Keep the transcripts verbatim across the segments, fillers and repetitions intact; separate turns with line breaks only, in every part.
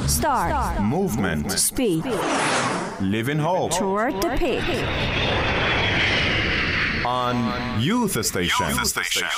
Start. Start.
Movement.
Speed.
Live in hope.
Toward the peak.
On Youth Station.
Youth Station.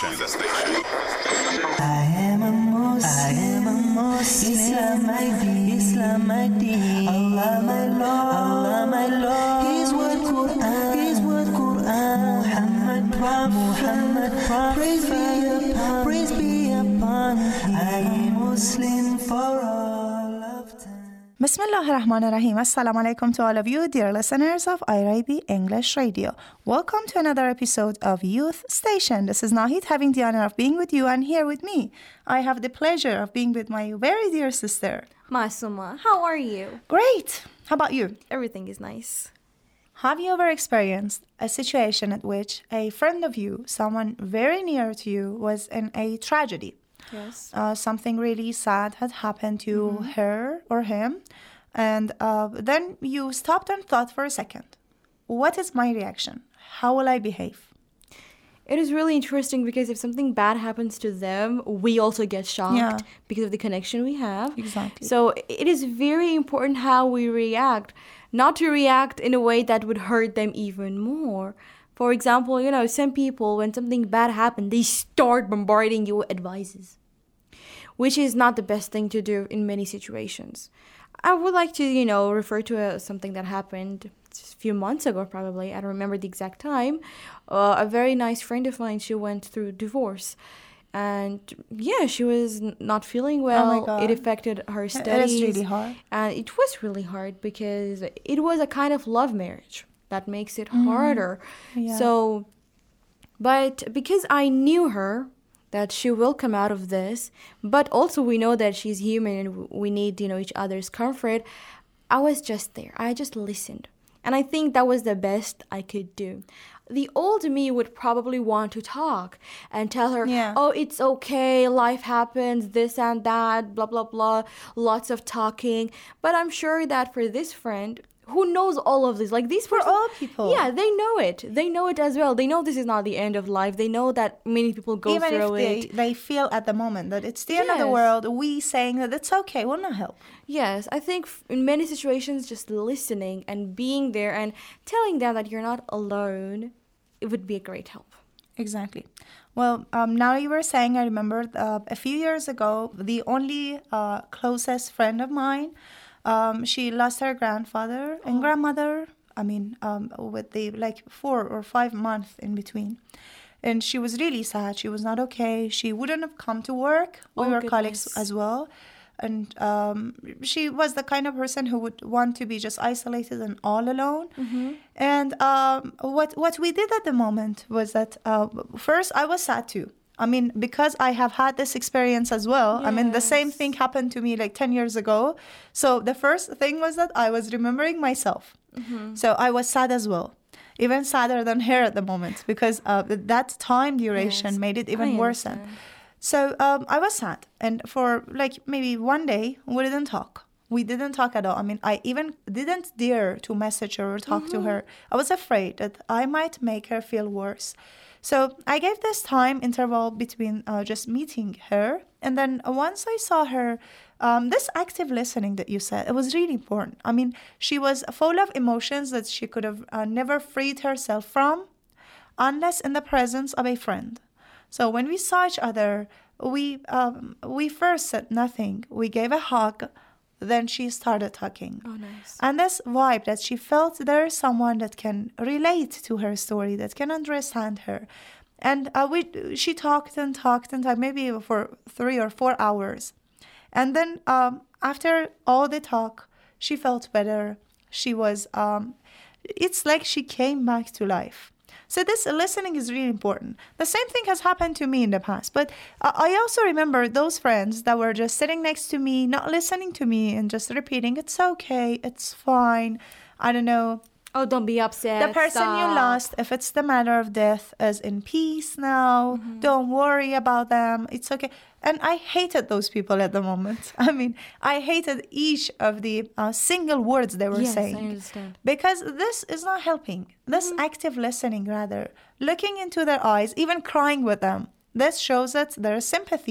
I am a Muslim. I am a Muslim. Islam my deen. Islam my deen. Allah my Lord. Allah my Lord. His word Quran. His word Quran. Muhammad Prophet. Muhammad Prophet. Praise be upon. Praise be upon. I am Muslim for all of time.
Bismillah ar-Rahman ar-Rahim. Assalamu alaikum to all of you, dear listeners of I R I B English Radio. Welcome to another episode of Youth Station. This is Nahid, having the honor of being with you, and here with me, I have the pleasure of being with my very dear sister.
Masuma, how are you?
Great. How about you?
Everything is nice.
Have you ever experienced a situation at which a friend of you, someone very near to you, was in a tragedy?
Yes.
Uh, something really sad had happened to
Mm-hmm.
her or him, and uh, then you stopped and thought for a second, what is my reaction? How will I behave?
It is really interesting because if something bad happens to them, we also get shocked
Yeah.
because of the connection we have.
Exactly.
So it is very important how we react, not to react in a way that would hurt them even more. For example, you know, some people, when something bad happens, they start bombarding you with advices, which is not the best thing to do in many situations. I would like to, you know, refer to a, something that happened a few months ago, probably. I don't remember the exact time. Uh, a very nice friend of mine, she went through divorce. And yeah, she was n- not feeling well.
Oh my God.
It affected her
It
studies.
is really hard.
And it was really hard because it was a kind of love marriage that makes it
Mm-hmm.
harder.
Yeah.
So, but because I knew her, that she will come out of this, but also we know that she's human and we need, you know, each other's comfort, I was just there. I just listened. And I think that was the best I could do. The old me would probably want to talk and tell her,
Yeah.
oh, it's okay, life happens, this and that, blah, blah, blah, lots of talking. But I'm sure that for this friend, who knows all of this? Like these
For
person-
all people.
Yeah, they know it. They know it as well. They know this is not the end of life. They know that many people go
Even
through
if they,
it.
they feel at the moment that it's the end of the
Yes.
world, we saying that it's okay will not help.
Yes, I think f- in many situations, just listening and being there and telling them that you're not alone, it would be a great help.
Exactly. Well, um, now you were saying, I remembered uh, a few years ago, the only uh, closest friend of mine, um, she lost her grandfather and grandmother, I mean, um, with the like four or five months in between. And she was really sad. She was not okay. She wouldn't have come to work. We
Oh,
were colleagues
goodness.
as well. And um, she was the kind of person who would want to be just isolated and all alone. And um, what what we did at the moment was that uh, first I was sad too. I mean, because I have had this experience as well. I mean, the same
Yes.
thing happened to me like ten years ago. So the first thing was that I was remembering myself. So I was sad as well. Even sadder than her at the moment because uh, that time duration
Yes,
made it
I
even worse.
understand.
So um, I was sad, and for like maybe one day we didn't talk. We didn't talk at all. I mean, I even didn't dare to message her or talk to her. I was afraid that I might make her feel worse. So I gave this time interval between uh, just meeting her, and then uh, once I saw her, um, this active listening that you said, it was really important. I mean, she was full of emotions that she could have uh, never freed herself from, unless in the presence of a friend. So when we saw each other, we um, we first said nothing. We gave a hug, then she started talking.
Oh, nice.
And this vibe that she felt there is someone that can relate to her story, that can understand her. And uh, we she talked and talked and talked, maybe for three or four hours. And then um, after all the talk, she felt better. She was, um, it's like she came back to life. So this listening is really important. The same thing has happened to me in the past. But uh, I also remember those friends that were just sitting next to me, not listening to me and just repeating, it's okay, it's fine. I don't know.
Oh, don't be upset.
The person you
stop.
lost, if it's the matter of death, is in peace now.
Mm-hmm.
Don't worry about them. It's okay. And I hated those people at the moment. I mean, I hated each of the uh, single words they were
Yes,
saying.
I understand.
Because this is not helping. This
Mm-hmm.
active listening, rather, looking into their eyes, even crying with them, this shows that there is sympathy.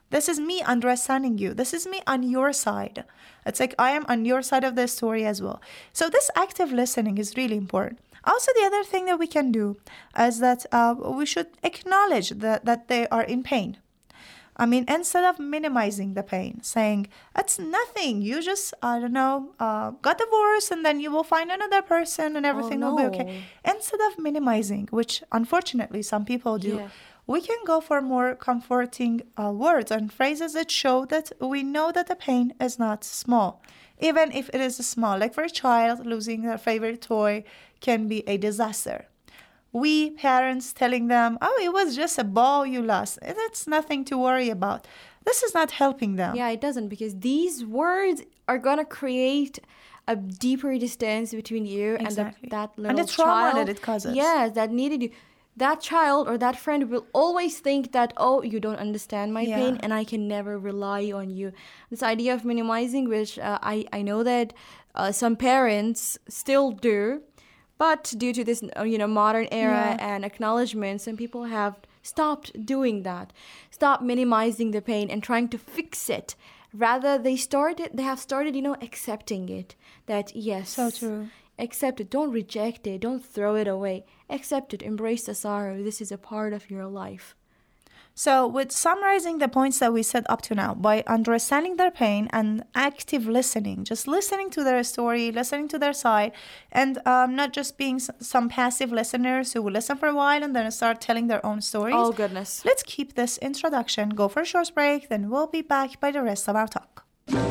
This is me understanding you. This is me on your side. It's like I am on your side of the story as well. So this active listening is really important. Also, the other thing that we can do is that uh, we should acknowledge that, that they are in pain. I mean, instead of minimizing the pain, saying, it's nothing, you just, I don't know, uh, got divorced and then you will find another person and everything
Oh,
will be
no.
okay. Instead of minimizing, which unfortunately some people do,
Yeah.
we can go for more comforting uh, words and phrases that show that we know that the pain is not small, even if it is small. Like for a child, losing their favorite toy can be a disaster. We parents telling them, oh, it was just a ball you lost. It's nothing to worry about. This is not helping them.
Yeah, it doesn't, because these words are gonna create a deeper distance between you
Exactly.
and the, that
And
little
the trauma
child.
that it causes.
Yes, that needed you. That child or that friend will always think that, oh, you don't understand my
Yeah.
pain and I can never rely on you. This idea of minimizing, which uh, I, I know that uh, some parents still do, but due to this, uh, you know, modern era
Yeah.
and acknowledgement, some people have stopped doing that. Stop minimizing the pain and trying to fix it. Rather, they started, they have started, you know, accepting it. That yes,
So true.
accept it. Don't reject it. Don't throw it away. Accept it. Embrace the sorrow. This is a part of your life.
So, with summarizing the points that we said up to now, by understanding their pain and active listening, just listening to their story, listening to their side, and um, not just being s- some passive listeners who will listen for a while and then start telling their own stories.
Oh, goodness.
Let's keep this introduction, go for a short break, then we'll be back by the rest of our talk.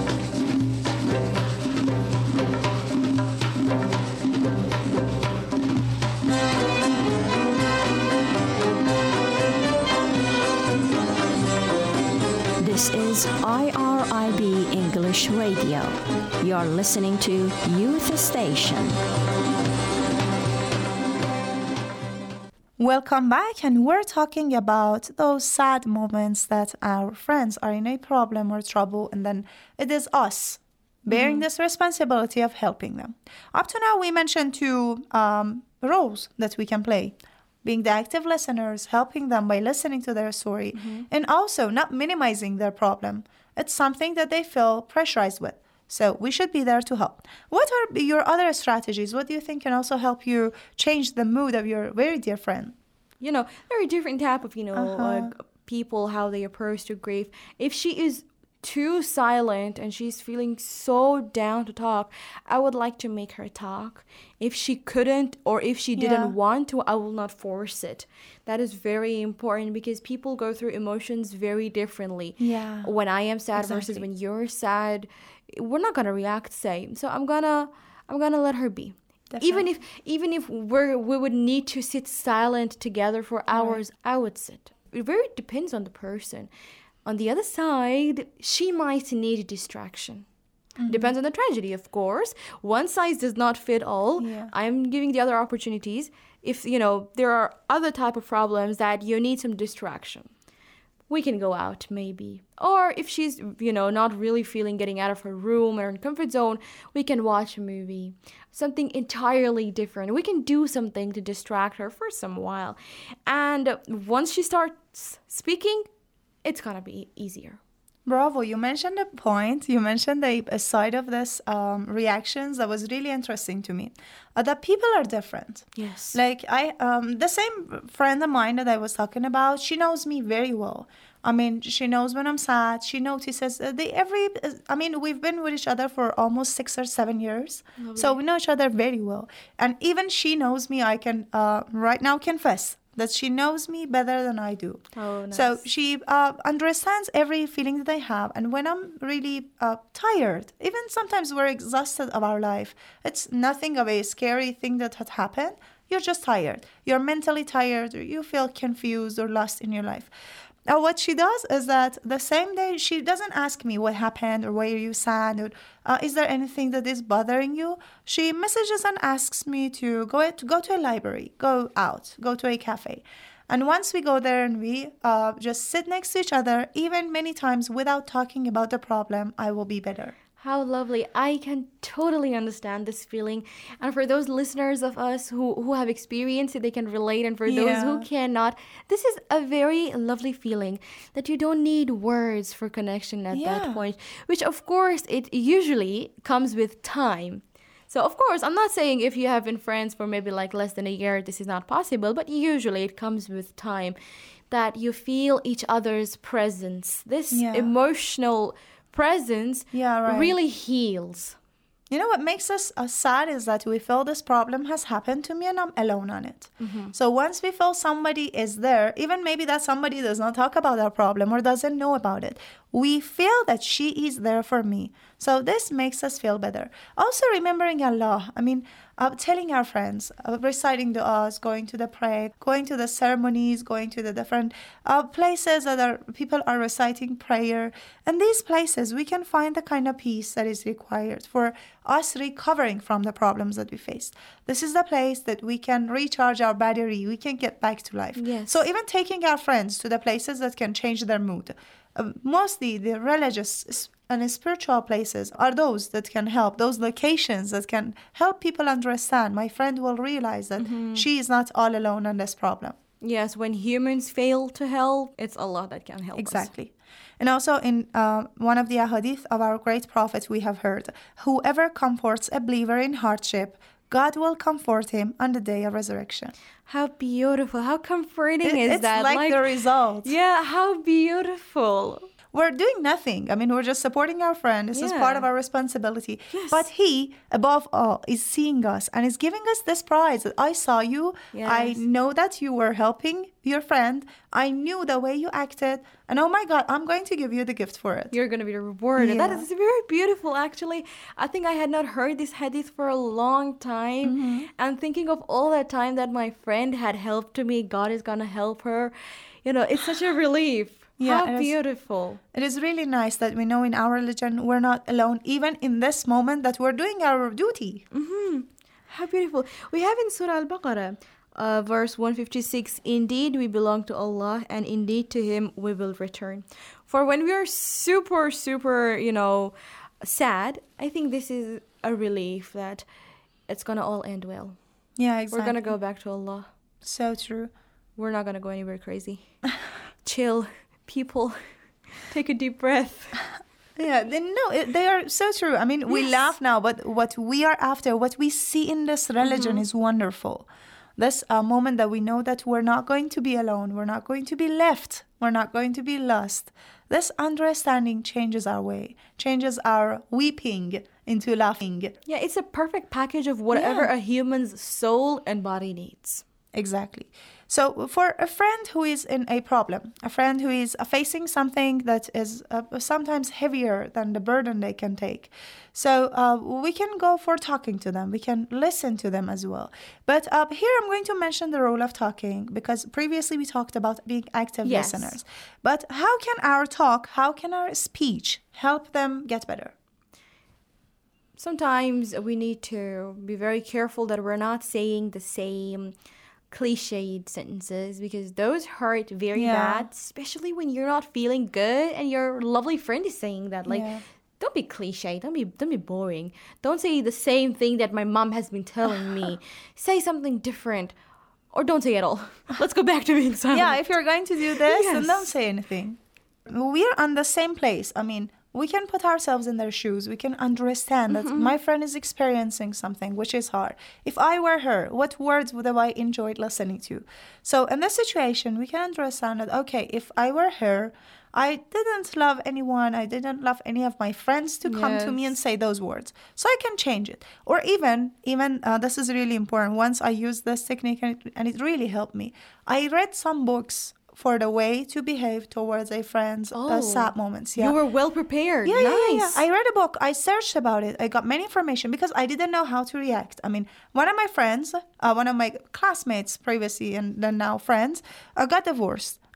This is I R I B English Radio. You're listening to Youth Station.
Welcome back, and we're talking about those sad moments that our friends are in a problem or trouble, and then it is us bearing this responsibility of helping them. Up to now, we mentioned two um, roles that we can play. Being the active listeners, helping them by listening to their story, and also not minimizing their problem. It's something that they feel pressurized with. So we should be there to help. What are your other strategies? What do you think can also help you change the mood of your very dear friend?
You know, very different type of, you know,
Uh-huh.
uh, people, how they approach to grief. If she is too silent and she's feeling so down to talk, I would like to make her talk. If she couldn't or if she didn't
Yeah.
want to, I will not force it. That is very important because people go through emotions very differently.
Yeah.
When I am sad versus
Exactly.
when you're sad, we're not gonna react same. So I'm gonna I'm gonna let her be. Even if even if we're we would need to sit silent together for hours, I would sit. It very depends on the person. On the other side, she might need a distraction. Depends on the tragedy, of course. One size does not fit all.
Yeah.
I'm giving the other opportunities. If, you know, there are other type of problems that you need some distraction, we can go out maybe. Or if she's, you know, not really feeling getting out of her room or her comfort zone, we can watch a movie. Something entirely different. We can do something to distract her for some while. And once she starts speaking, it's gonna be easier.
Bravo, you mentioned a point. You mentioned a, a side of this um, reactions that was really interesting to me. Uh, that people are different.
Yes.
Like I, um, the same friend of mine that I was talking about, she knows me very well. I mean, she knows when I'm sad. She notices uh, they every. uh, I mean, we've been with each other for almost six or seven years, so we know each other very well. And even she knows me. I can uh, right now confess that she knows me better than I do.
Oh,
So
nice.
she uh, understands every feeling that I have. And when I'm really uh, tired, even sometimes we're exhausted of our life, it's nothing of a scary thing that had happened. You're just tired. You're mentally tired, or you feel confused or lost in your life. Now, what she does is that the same day, she doesn't ask me what happened or why are you sad or uh, is there anything that is bothering you. She messages and asks me to go to go to a library, go out, go to a cafe. And once we go there and we uh, just sit next to each other, even many times without talking about the problem, I will be better.
How lovely. I can totally understand this feeling. And for those listeners of us who, who have experienced it, they can relate. And for those who
Yeah.
cannot, this is a very lovely feeling that you don't need words for connection at
Yeah.
that point, which of course it usually comes with time. So of course, I'm not saying if you have been friends for maybe like less than a year, this is not possible, but usually it comes with time that you feel each other's presence. This
Yeah.
emotional presence
Yeah, right.
really heals.
You know what makes us uh, sad is that we feel this problem has happened to me and I'm alone on it. So once we feel somebody is there, even maybe that somebody does not talk about our problem or doesn't know about it, we feel that she is there for me. So this makes us feel better. Also remembering Allah, I mean, uh, telling our friends, uh, reciting du'as, going to the prayer, going to the ceremonies, going to the different uh, places that are, people are reciting prayer. And these places, we can find the kind of peace that is required for us recovering from the problems that we faced. This is the place that we can recharge our battery, we can get back to life.
Yes.
So even taking our friends to the places that can change their mood. Uh, mostly the religious s- and spiritual places are those that can help, those locations that can help people understand. My friend will realize that she is not all alone on this problem.
Yes, when humans fail to help, it's Allah that can help us.
Exactly. And also in uh, one of the ahadith of our great prophet, we have heard, whoever comforts a believer in hardship, God will comfort him on the day of resurrection.
How beautiful, how comforting
It-
is
it's
that?
like, the result.
Yeah, how beautiful.
We're doing nothing. I mean, we're just supporting our friend. This is
Yeah.
part of our responsibility.
Yes.
But he, above all, is seeing us and is giving us this prize that I saw you. I
Yes.
know that you were helping your friend. I knew the way you acted. And oh my God, I'm going to give you the gift for it.
You're going to be rewarded. That
Yeah.
is very beautiful, actually. I think I had not heard this hadith for a long time.
Mm-hmm.
And thinking of all that time that my friend had helped me, God is going to help her. You know, it's such a relief.
Yeah,
How
it is.
beautiful.
It is really nice that we know in our religion we're not alone, even in this moment that we're doing our duty.
How beautiful. We have in Surah Al-Baqarah, uh, verse one fifty-six, indeed we belong to Allah and indeed to Him we will return. For when we are super, super, you know, sad, I think this is a relief that it's going to all end well.
Yeah, exactly.
We're going to go back to Allah.
So true.
We're not going to go anywhere crazy. Chill, people. Take a deep breath.
Yeah, they, no, it, they are so true. I mean, we
Yes.
laugh now, but what we are after, what we see in this religion is wonderful. This uh, moment that we know that we're not going to be alone, we're not going to be left, we're not going to be lost. This understanding changes our way, changes our weeping into laughing.
Yeah, it's a perfect package of whatever
Yeah.
a human's soul and body needs.
Exactly. So for a friend who is in a problem, a friend who is uh, facing something that is uh, sometimes heavier than the burden they can take, so uh, we can go for talking to them. We can listen to them as well. But uh, here I'm going to mention the role of talking because previously we talked about being active
Yes.
listeners. But how can our talk, how can our speech help them get better?
Sometimes we need to be very careful that we're not saying the same cliched sentences because those hurt very
Yeah.
bad, especially when you're not feeling good and your lovely friend is saying that. Like,
Yeah.
don't be cliche, don't be don't be boring. Don't say the same thing that my mom has been telling me. Say something different. Or don't say at all. Let's go back to being silent.
Yeah, if you're going to do this, then
Yes.
don't say anything. We're on the same place. I mean, we can put ourselves in their shoes. We can understand that my friend is experiencing something which is hard. If I were her, what words would have I enjoyed listening to? So in this situation, we can understand that, okay, if I were her, I didn't love anyone. I didn't love any of my friends to come to me and
Yes.
say those words. So I can change it. Or even, even uh, this is really important. Once I used this technique and it, and it really helped me. I read some books for the way to behave towards a friend's
Oh.
uh, sad moments. Yeah.
You were well prepared.
Yeah,
nice.
yeah, yeah, yeah. I read a book. I searched about it. I got many information because I didn't know how to react. I mean, one of my friends, uh, one of my classmates previously and then now friends, uh, got divorced.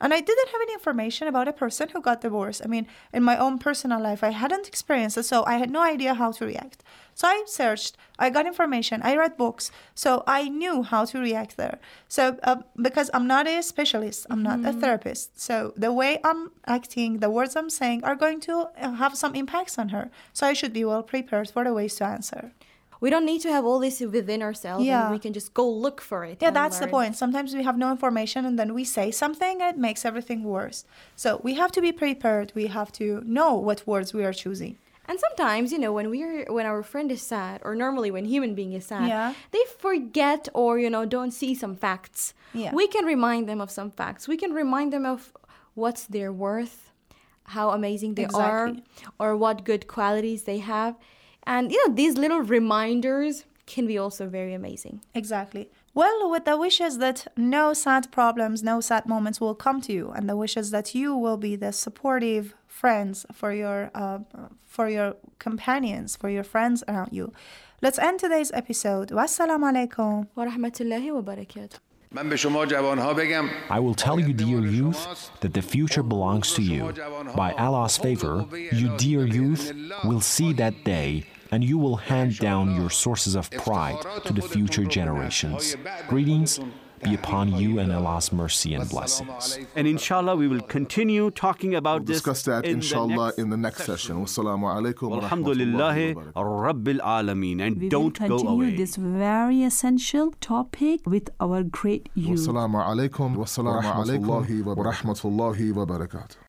And I didn't have any information about a person who got divorced. I mean, in my own personal life, I hadn't experienced it, so I had no idea how to react. So I searched, I got information, I read books, so I knew how to react there. So uh, because I'm not a specialist, I'm not a therapist, so the way I'm acting, the words I'm saying are going to have some impacts on her. So I should be well prepared for the ways to answer.
We don't need to have all this within ourselves.
Yeah.
And we can just go look for it.
Yeah,
and
that's the
learn.
point. Sometimes we have no information and then we say something and it makes everything worse. So we have to be prepared. We have to know what words we are choosing.
And sometimes, you know, when we're when our friend is sad, or normally when human being is sad,
Yeah.
they forget or, you know, don't see some facts.
Yeah.
We can remind them of some facts. We can remind them of what's their worth, how amazing they
Exactly.
are, or what good qualities they have. And, you know, these little reminders can be also very amazing.
Exactly. Well, with the wishes that no sad problems, no sad moments will come to you, and the wishes that you will be the supportive friends for your uh, for your companions, for your friends around you. Let's end today's episode. Wassalamu alaikum.
Wa rahmatullahi wa barakatuh.
من به شما جوانها بگم
I will tell you, dear youth, that the future belongs to you. By Allah's favor, you dear youth will see that day, and you will hand down your sources of pride to the future generations. Greetings be upon you and Allah's mercy and blessings.
And inshallah, we will continue talking about
We'll
this
discuss that,
in
inshallah,
the
in the next session. Wassalamu alaikum wa
Alhamdulillahi
rahmatullahi wa barakatuh.
Rabbil Alameen. And
We
don't
will
go
continue
away.
this very essential topic with our great youth.
Wassalamu alaikum wa rahmatullahi wa barakatuh.